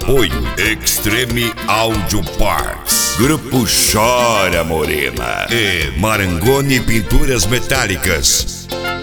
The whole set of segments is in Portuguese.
Apoio Extreme Audio Parts, Grupo Chora Morena e Marangoni Pinturas Metálicas.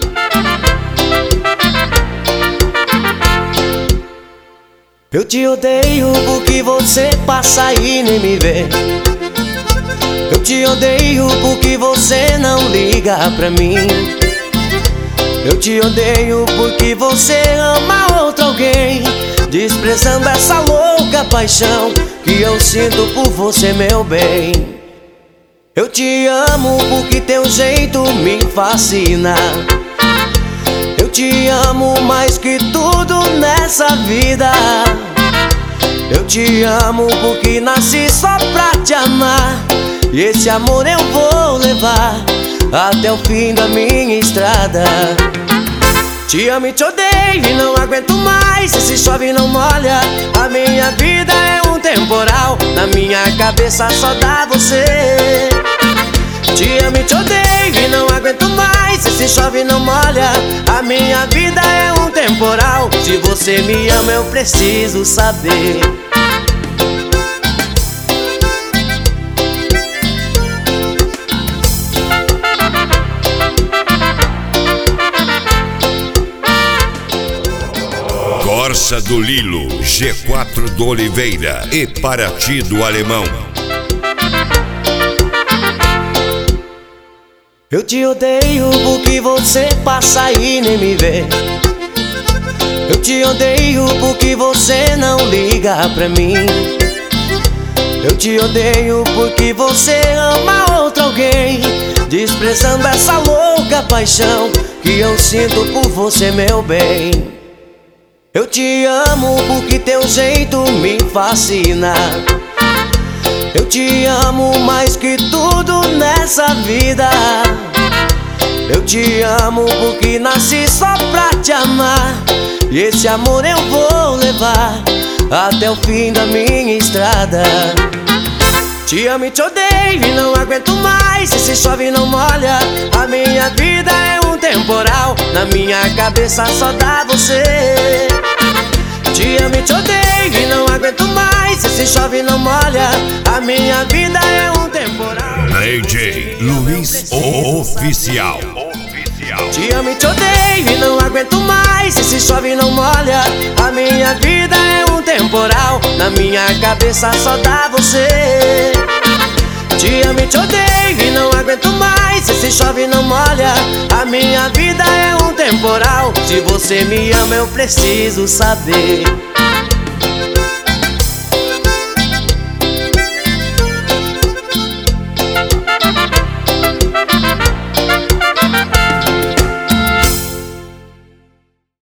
Eu te odeio porque você passa e nem me vê. Eu te odeio porque você não liga pra mim. Eu te odeio porque você ama outro alguém, desprezando essa louca paixão que eu sinto por você, meu bem. Eu te amo porque teu jeito me fascina. Eu te amo mais que tudo nessa vida. Eu te amo porque nasci só pra te amar, e esse amor eu vou levar até o fim da minha estrada. Te amo e te odeio e não aguento mais. Se chove não molha, a minha vida é um temporal. Na minha cabeça só dá você. Te amo e te odeio e não aguento mais. Se chove não molha, a minha vida é um temporal. Se você me ama eu preciso saber. Corsa do Lilo, G4 do Oliveira e Paraty do Alemão. Eu te odeio porque você passa e nem me vê. Eu te odeio porque você não liga pra mim. Eu te odeio porque você ama outro alguém, desprezando essa louca paixão que eu sinto por você, meu bem. Eu te amo porque teu jeito me fascina. Eu te amo mais que tudo nessa vida. Eu te amo porque nasci só pra te amar, e esse amor eu vou levar até o fim da minha estrada. Te amo e te odeio e não aguento mais. Se chove não molha, a minha vida é um temporal. Na minha cabeça só dá você. Te amo e te odeio e não aguento mais. Se chove não molha, a minha vida é um temporal. DJ Luiz Oficial. Te amo e te odeio e não aguento mais. Se chove não molha, a minha vida é um temporal. Na minha cabeça só dá você. Te amo e te odeio e não aguento mais. Se chove não molha, a minha vida é um temporal. Se você me ama eu preciso saber.